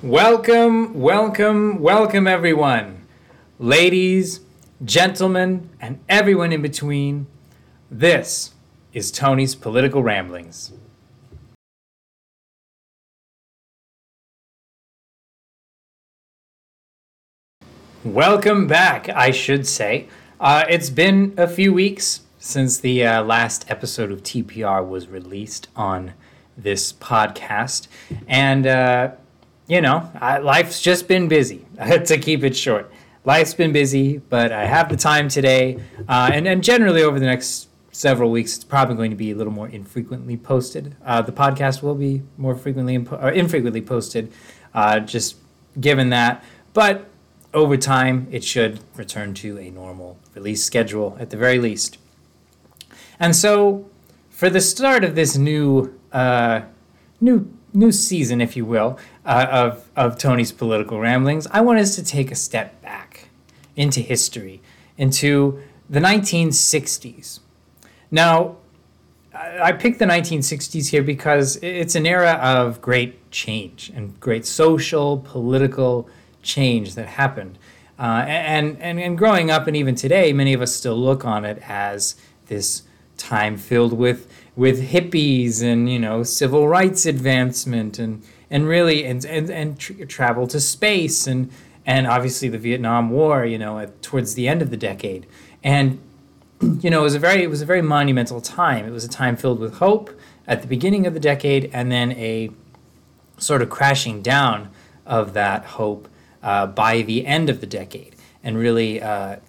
Welcome, everyone. Ladies, gentlemen, and everyone in between. This is Tony's Political Ramblings. Welcome back, I should say. It's been a few weeks since the last episode of TPR was released on this podcast. And, life's just been busy, to keep it short. Life's been busy, but I have the time today. And generally over the next several weeks, it's probably going to be a little more infrequently posted. The podcast will be more infrequently posted, just given that. But over time, it should return to a normal release schedule at the very least. And so, for the start of this new season, if you will, of Tony's Political Ramblings, I want us to take a step back into history, into the 1960s. Now, I picked the 1960s here because it's an era of great change and great social, political change that happened. And growing up, and even today, many of us still look on it as this time filled with hippies and, civil rights advancement and travel to space and obviously the Vietnam War, towards the end of the decade. And, it was a very monumental time. It was a time filled with hope at the beginning of the decade, and then a sort of crashing down of that hope by the end of the decade, and really a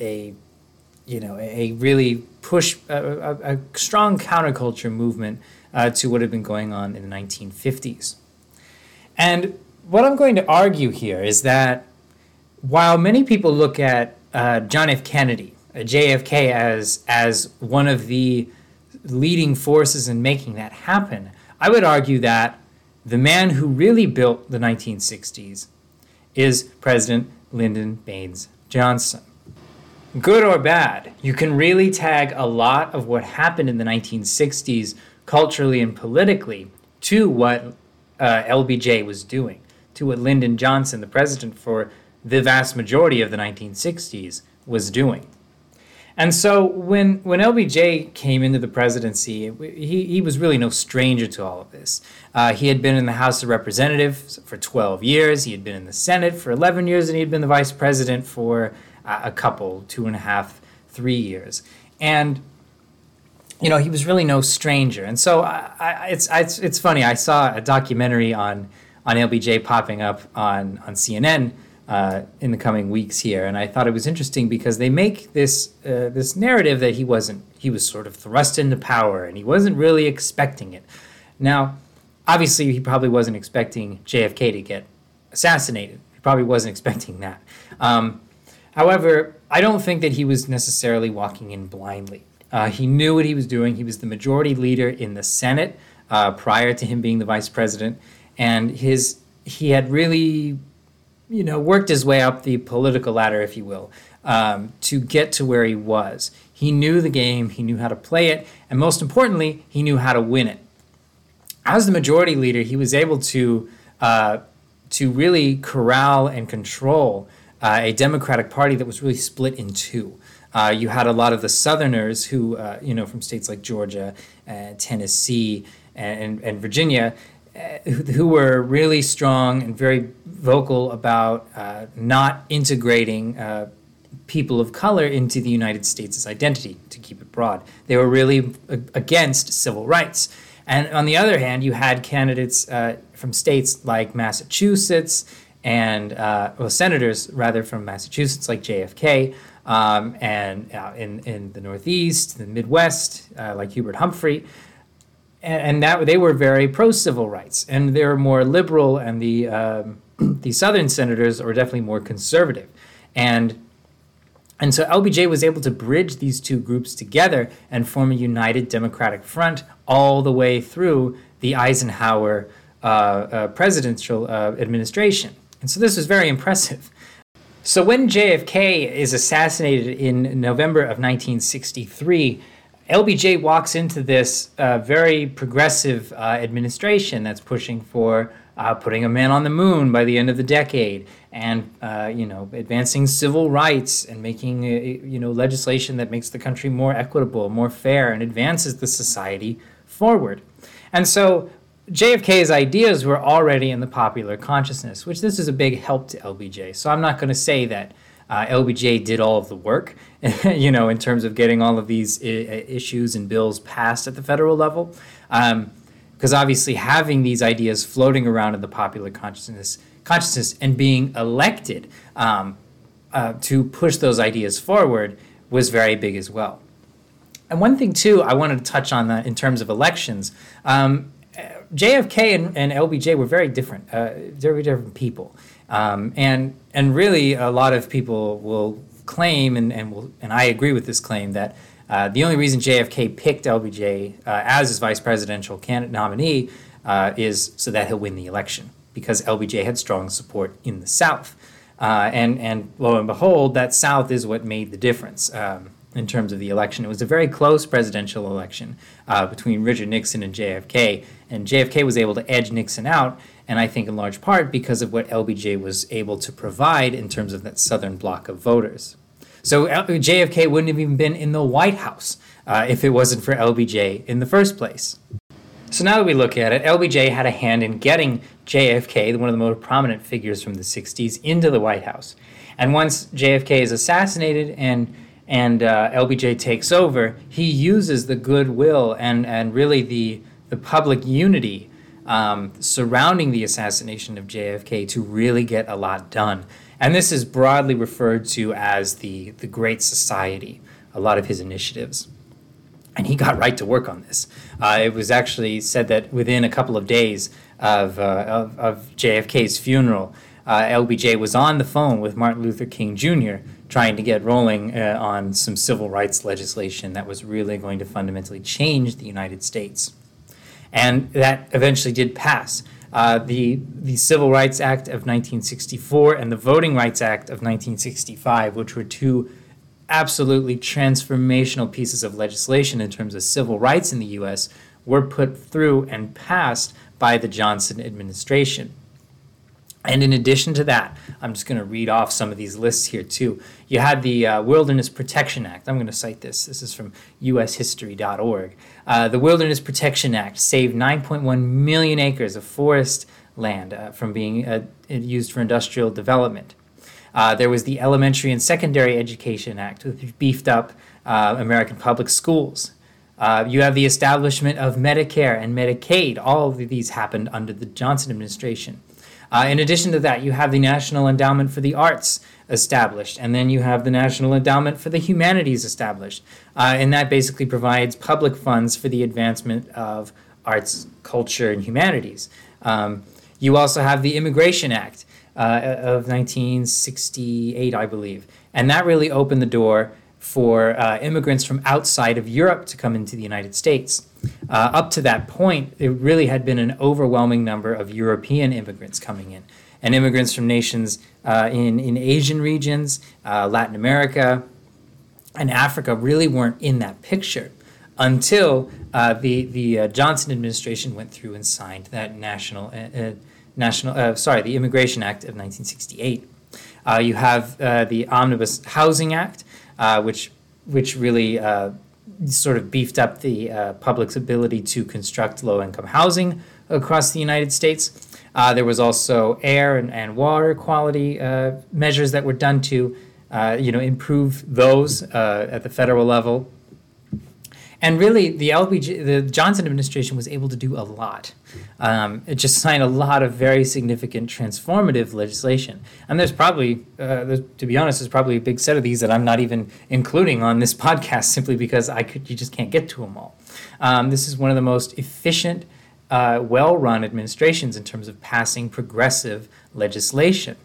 strong counterculture movement to what had been going on in the 1950s. And what I'm going to argue here is that while many people look at John F. Kennedy, JFK, as one of the leading forces in making that happen, I would argue that the man who really built the 1960s is President Lyndon Baines Johnson. Good or bad, you can really tag a lot of what happened in the 1960s culturally and politically to what LBJ was doing, to what Lyndon Johnson, the president for the vast majority of the 1960s, was doing. And so when LBJ came into the presidency, he was really no stranger to all of this. He had been in the House of Representatives for 12 years. He had been in the Senate for 11 years, and he had been the vice president for a couple, 2.5, 3 years. And, he was really no stranger. And so it's funny. I saw a documentary on LBJ popping up on CNN in the coming weeks here, and I thought it was interesting because they make this narrative that he was sort of thrust into power and he wasn't really expecting it. Now, obviously, he probably wasn't expecting JFK to get assassinated. He probably wasn't expecting that. However, I don't think that he was necessarily walking in blindly. He knew what he was doing. He was the majority leader in the Senate prior to him being the vice president, and he had really worked his way up the political ladder, if you will, to get to where he was. He knew the game, he knew how to play it, and most importantly, he knew how to win it. As the majority leader, he was able to really corral and control a Democratic Party that was really split in two. You had a lot of the Southerners who, from states like Georgia, Tennessee, and Virginia, who were really strong and very vocal about not integrating people of color into the United States' identity, to keep it broad. They were really against civil rights. And on the other hand, you had candidates from states like Massachusetts and, senators rather from Massachusetts like JFK, and in the Northeast, the Midwest, like Hubert Humphrey. And that they were very pro-civil rights, and they were more liberal, and the Southern senators were definitely more conservative. And so LBJ was able to bridge these two groups together and form a united Democratic front all the way through the Eisenhower presidential administration. And so this was very impressive. So when JFK is assassinated in November of 1963, LBJ walks into this very progressive administration that's pushing for putting a man on the moon by the end of the decade, and advancing civil rights and making legislation that makes the country more equitable, more fair, and advances the society forward. And so JFK's ideas were already in the popular consciousness, which this is a big help to LBJ. So I'm not going to say that LBJ did all of the work, in terms of getting all of these issues and bills passed at the federal level. Because obviously having these ideas floating around in the popular consciousness and being elected to push those ideas forward was very big as well. And one thing, too, I wanted to touch on that in terms of elections. JFK and LBJ were very different people. And really, a lot of people will claim, and I agree with this claim, that the only reason JFK picked LBJ as his vice presidential candidate nominee is so that he'll win the election, because LBJ had strong support in the South. And lo and behold, that South is what made the difference in terms of the election. It was a very close presidential election between Richard Nixon and JFK was able to edge Nixon out, and I think in large part because of what LBJ was able to provide in terms of that southern bloc of voters. So JFK wouldn't have even been in the White House if it wasn't for LBJ in the first place. So now that we look at it, LBJ had a hand in getting JFK, one of the most prominent figures from the 60s, into the White House. And once JFK is assassinated and LBJ takes over, he uses the goodwill and really the public unity surrounding the assassination of JFK to really get a lot done. And this is broadly referred to as the Great Society, a lot of his initiatives. And he got right to work on this. It was actually said that within a couple of days of JFK's funeral, LBJ was on the phone with Martin Luther King Jr. trying to get rolling on some civil rights legislation that was really going to fundamentally change the United States. And that eventually did pass. The Civil Rights Act of 1964 and the Voting Rights Act of 1965, which were two absolutely transformational pieces of legislation in terms of civil rights in the U.S., were put through and passed by the Johnson administration. And in addition to that, I'm just going to read off some of these lists here too. You had the Wilderness Protection Act. I'm going to cite this. This is from ushistory.org. The Wilderness Protection Act saved 9.1 million acres of forest land from being used for industrial development. There was the Elementary and Secondary Education Act, which beefed up American public schools. You have the establishment of Medicare and Medicaid. All of these happened under the Johnson administration. In addition to that, you have the National Endowment for the Arts established, and then you have the National Endowment for the Humanities established. And that basically provides public funds for the advancement of arts, culture, and humanities. You also have the Immigration Act of 1968, I believe. And that really opened the door for immigrants from outside of Europe to come into the United States. Up to that point, it really had been an overwhelming number of European immigrants coming in, and immigrants from nations in Asian regions, Latin America, and Africa really weren't in that picture until the Johnson administration went through and signed that the Immigration Act of 1968. You have the Omnibus Housing Act, which really sort of beefed up the public's ability to construct low-income housing across the United States. There was also air and water quality measures that were done to, improve those at the federal level. And really, the Johnson administration was able to do a lot. It just signed a lot of very significant transformative legislation. And there's probably, to be honest, there's probably a big set of these that I'm not even including on this podcast simply because you just can't get to them all. This is one of the most efficient, well-run administrations in terms of passing progressive legislation.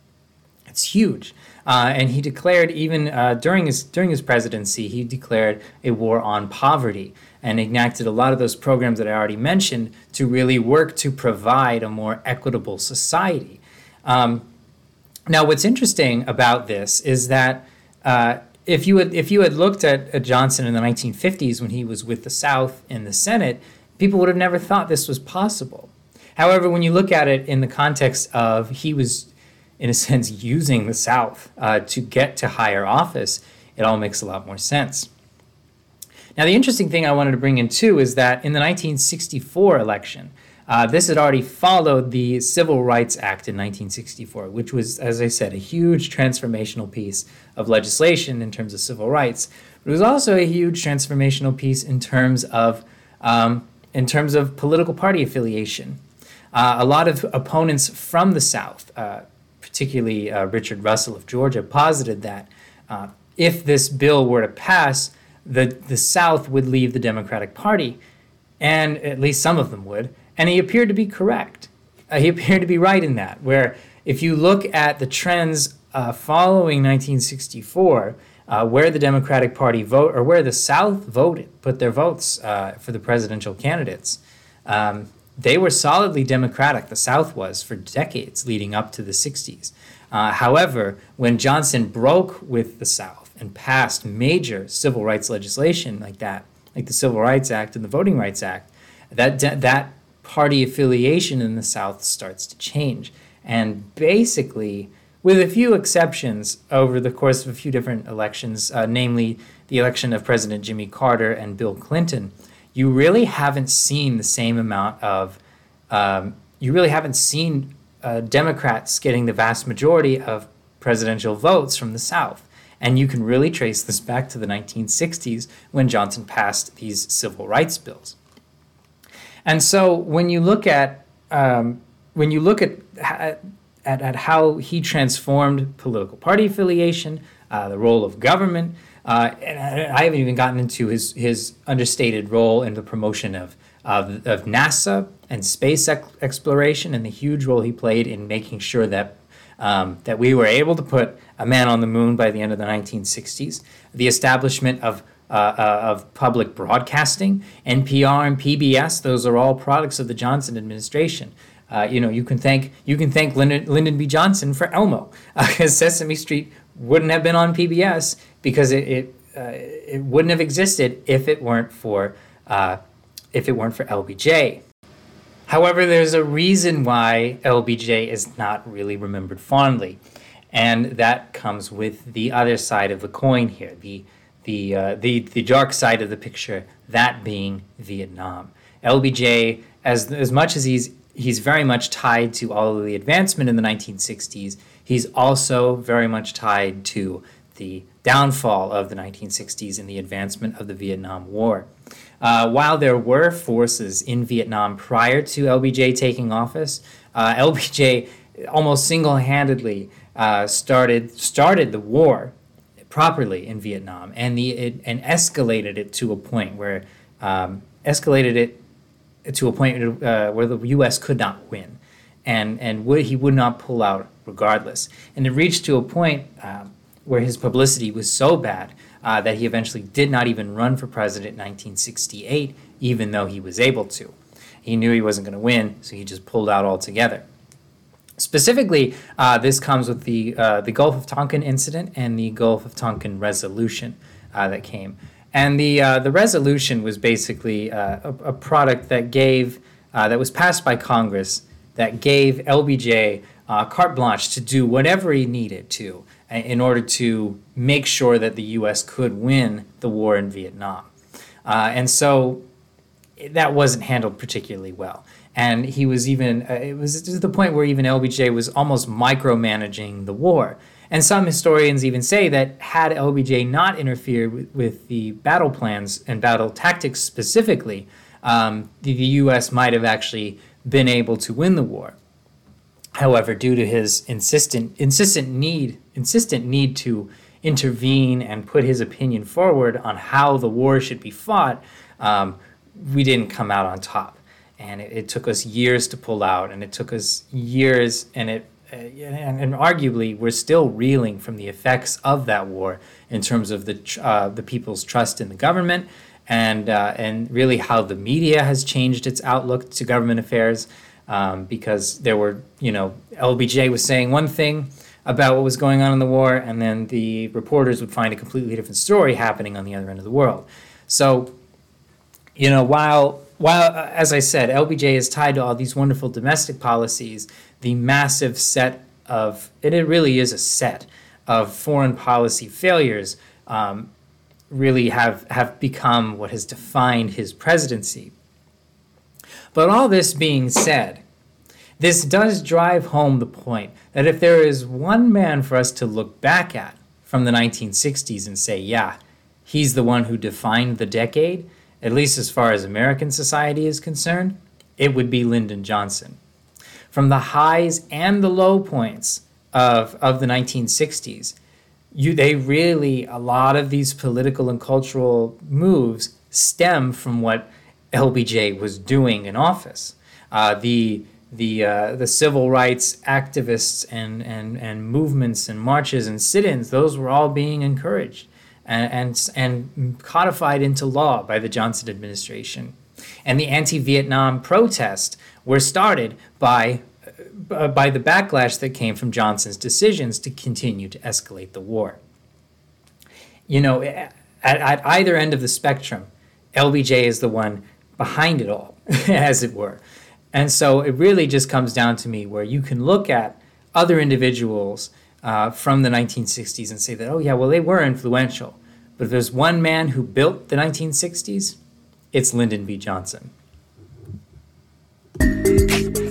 It's huge. And he declared, even during his presidency, he declared a war on poverty and enacted a lot of those programs that I already mentioned to really work to provide a more equitable society. Now, what's interesting about this is that if you had looked at Johnson in the 1950s when he was with the South in the Senate, people would have never thought this was possible. However, when you look at it in the context of he was, in a sense, using the South to get to higher office, it all makes a lot more sense. Now, the interesting thing I wanted to bring in too is that in the 1964 election, this had already followed the Civil Rights Act in 1964, which was, as I said, a huge transformational piece of legislation in terms of civil rights. But it was also a huge transformational piece in terms of political party affiliation. A lot of opponents from the South, particularly Richard Russell of Georgia, posited that if this bill were to pass, the South would leave the Democratic Party, and at least some of them would. And he appeared to be correct. He appeared to be right in that, where if you look at the trends following 1964, where the Democratic Party vote, or where the South put their votes for the presidential candidates, they were solidly Democratic, the South was, for decades leading up to the 60s. However, when Johnson broke with the South and passed major civil rights legislation like that, like the Civil Rights Act and the Voting Rights Act, that party affiliation in the South starts to change. And basically, with a few exceptions over the course of a few different elections, namely the election of President Jimmy Carter and Bill Clinton, you really haven't seen the same amount of, Democrats getting the vast majority of presidential votes from the South. And you can really trace this back to the 1960s when Johnson passed these civil rights bills. And so when you look at how he transformed political party affiliation, the role of government, and I haven't even gotten into his understated role in the promotion of NASA and space exploration, and the huge role he played in making sure that we were able to put a man on the moon by the end of the 1960s. The establishment of public broadcasting, NPR and PBS, those are all products of the Johnson administration. You can thank Lyndon B. Johnson for Elmo, because Sesame Street wouldn't have been on PBS because it wouldn't have existed if it weren't for LBJ. However, there's a reason why LBJ is not really remembered fondly, and that comes with the other side of the coin here, the dark side of the picture, that being Vietnam. LBJ, as much as he's very much tied to all of the advancement in the 1960s, he's also very much tied to the downfall of the 1960s and the advancement of the Vietnam War. While there were forces in Vietnam prior to LBJ taking office, LBJ almost single-handedly started the war properly in Vietnam, and escalated it to a point where where the U.S. could not win, and he would not pull out regardless. And it reached to a point where his publicity was so bad that he eventually did not even run for president in 1968, even though he was able to. He knew he wasn't going to win, so he just pulled out altogether. Specifically, this comes with the Gulf of Tonkin incident and the Gulf of Tonkin resolution that came. And the resolution was basically a product that was passed by Congress that gave LBJ carte blanche to do whatever he needed to in order to make sure that the U.S. could win the war in Vietnam. And so that wasn't handled particularly well. And he was it was to the point where even LBJ was almost micromanaging the war. And some historians even say that had LBJ not interfered with the battle plans and battle tactics specifically, the U.S. might have actually been able to win the war. However, due to his insistent need to intervene and put his opinion forward on how the war should be fought, we didn't come out on top. And it took us years to pull out, and it took us years, and arguably we're still reeling from the effects of that war in terms of the people's trust in the government, and really how the media has changed its outlook to government affairs, because there were, LBJ was saying one thing, about what was going on in the war, and then the reporters would find a completely different story happening on the other end of the world. So, while as I said, LBJ is tied to all these wonderful domestic policies, the massive set of, and it really is a set of foreign policy failures, really have become what has defined his presidency. But all this being said, this does drive home the point that if there is one man for us to look back at from the 1960s and say, yeah, he's the one who defined the decade, at least as far as American society is concerned, it would be Lyndon Johnson. From the highs and the low points of the 1960s, a lot of these political and cultural moves stem from what LBJ was doing in office. The civil rights activists and movements and marches and sit-ins, those were all being encouraged and codified into law by the Johnson administration. And the anti-Vietnam protests were started by the backlash that came from Johnson's decisions to continue to escalate the war. At either end of the spectrum, LBJ is the one behind it all, as it were. And so it really just comes down to me where you can look at other individuals from the 1960s and say that, oh yeah, well, they were influential. But if there's one man who built the 1960s, it's Lyndon B. Johnson.